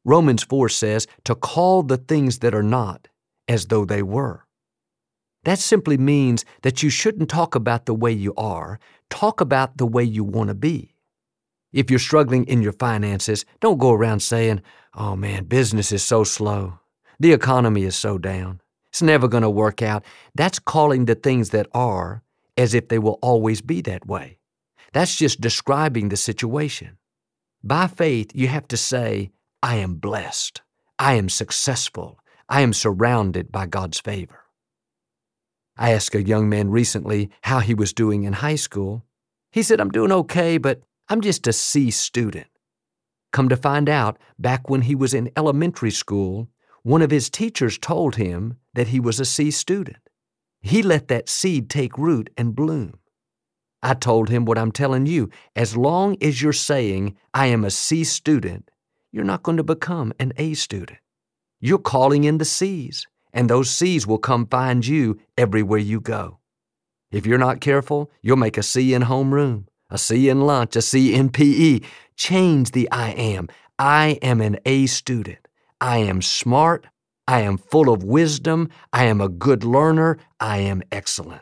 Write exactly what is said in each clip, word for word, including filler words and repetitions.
Romans four says to call the things that are not as though they were. That simply means that you shouldn't talk about the way you are, talk about the way you want to be. If you're struggling in your finances, don't go around saying, "Oh man, business is so slow. The economy is so down. It's never going to work out." That's calling the things that are as if they will always be that way. That's just describing the situation. By faith, you have to say, "I am blessed. I am successful. I am surrounded by God's favor." I asked a young man recently how he was doing in high school. He said, "I'm doing okay, but I'm just a C student." Come to find out, back when he was in elementary school, one of his teachers told him that he was a C student. He let that seed take root and bloom. I told him what I'm telling you. As long as you're saying, "I am a C student," you're not going to become an A student. You're calling in the C's, and those C's will come find you everywhere you go. If you're not careful, you'll make a C in homeroom, a C in lunch, a C in P E. Change the I am. I am an A student. I am smart. I am full of wisdom. I am a good learner. I am excellent.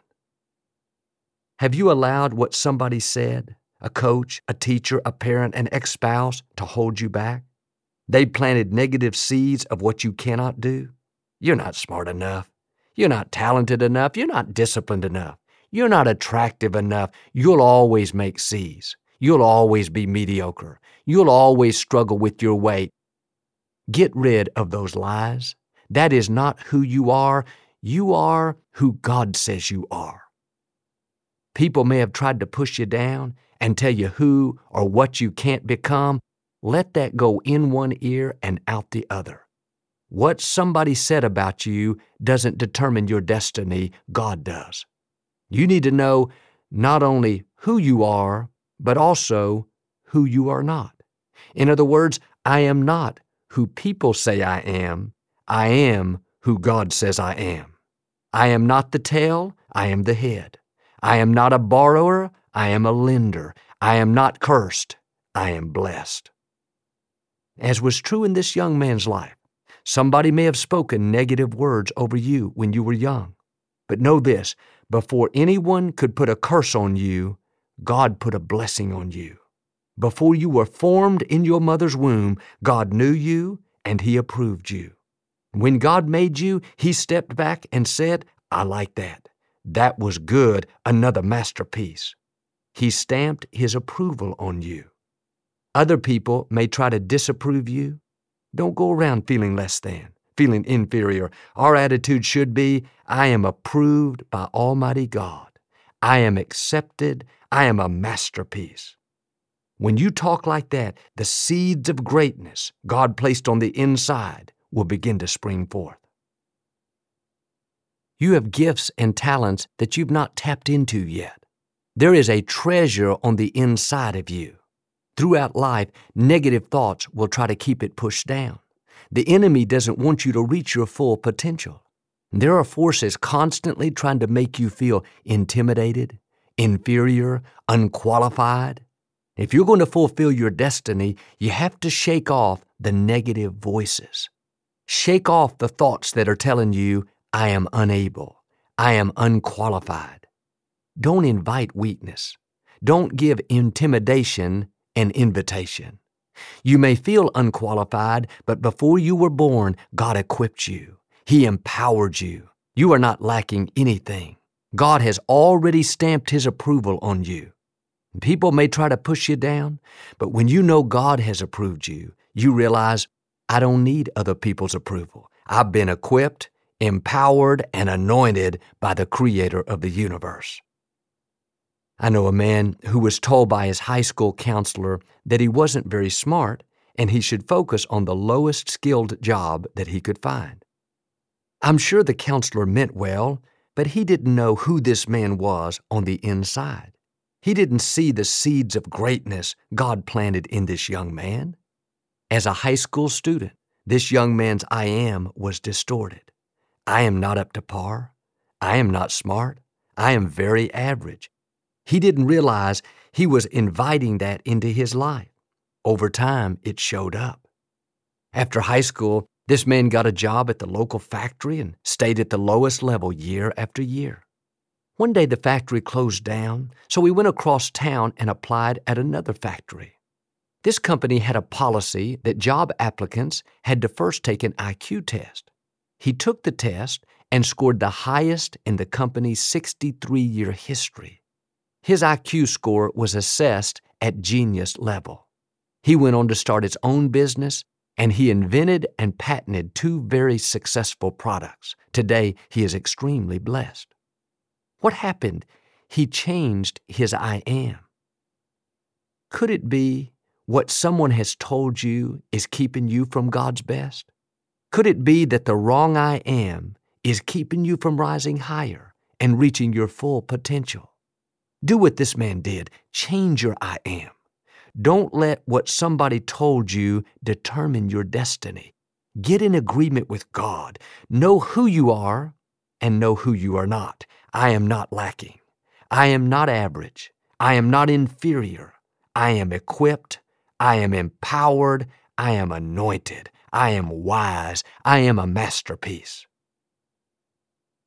Have you allowed what somebody said, a coach, a teacher, a parent, an ex-spouse, to hold you back? They planted negative seeds of what you cannot do. You're not smart enough. You're not talented enough. You're not disciplined enough. You're not attractive enough. You'll always make C's. You'll always be mediocre. You'll always struggle with your weight. Get rid of those lies. That is not who you are. You are who God says you are. People may have tried to push you down and tell you who or what you can't become. Let that go in one ear and out the other. What somebody said about you doesn't determine your destiny. God does. You need to know not only who you are, but also who you are not. In other words, I am not who people say I am. I am who God says I am. I am not the tail. I am the head. I am not a borrower. I am a lender. I am not cursed. I am blessed. As was true in this young man's life, somebody may have spoken negative words over you when you were young. But know this, before anyone could put a curse on you, God put a blessing on you. Before you were formed in your mother's womb, God knew you and He approved you. When God made you, He stepped back and said, "I like that. That was good, another masterpiece." He stamped His approval on you. Other people may try to disapprove you. Don't go around feeling less than, feeling inferior. Our attitude should be, "I am approved by Almighty God. I am accepted. I am a masterpiece." When you talk like that, the seeds of greatness God placed on the inside will begin to spring forth. You have gifts and talents that you've not tapped into yet. There is a treasure on the inside of you. Throughout life, negative thoughts will try to keep it pushed down. The enemy doesn't want you to reach your full potential. There are forces constantly trying to make you feel intimidated, inferior, unqualified. If you're going to fulfill your destiny, you have to shake off the negative voices. Shake off the thoughts that are telling you, "I am unable. I am unqualified." Don't invite weakness. Don't give intimidation an invitation. You may feel unqualified, but before you were born, God equipped you. He empowered you. You are not lacking anything. God has already stamped His approval on you. People may try to push you down, but when you know God has approved you, you realize, I don't need other people's approval. I've been equipped, empowered, and anointed by the Creator of the universe. I know a man who was told by his high school counselor that he wasn't very smart and he should focus on the lowest skilled job that he could find. I'm sure the counselor meant well, but he didn't know who this man was on the inside. He didn't see the seeds of greatness God planted in this young man. As a high school student, this young man's I am was distorted. I am not up to par. I am not smart. I am very average. He didn't realize he was inviting that into his life. Over time, it showed up. After high school, this man got a job at the local factory and stayed at the lowest level year after year. One day the factory closed down, so he went across town and applied at another factory. This company had a policy that job applicants had to first take an I Q test. He took the test and scored the highest in the company's sixty-three-year history. His I Q score was assessed at genius level. He went on to start his own business, and he invented and patented two very successful products. Today, he is extremely blessed. What happened? He changed his I am. Could it be what someone has told you is keeping you from God's best? Could it be that the wrong I am is keeping you from rising higher and reaching your full potential? Do what this man did. Change your I am. Don't let what somebody told you determine your destiny. Get in agreement with God. Know who you are and know who you are not. I am not lacking. I am not average. I am not inferior. I am equipped. I am empowered. I am anointed. I am wise. I am a masterpiece.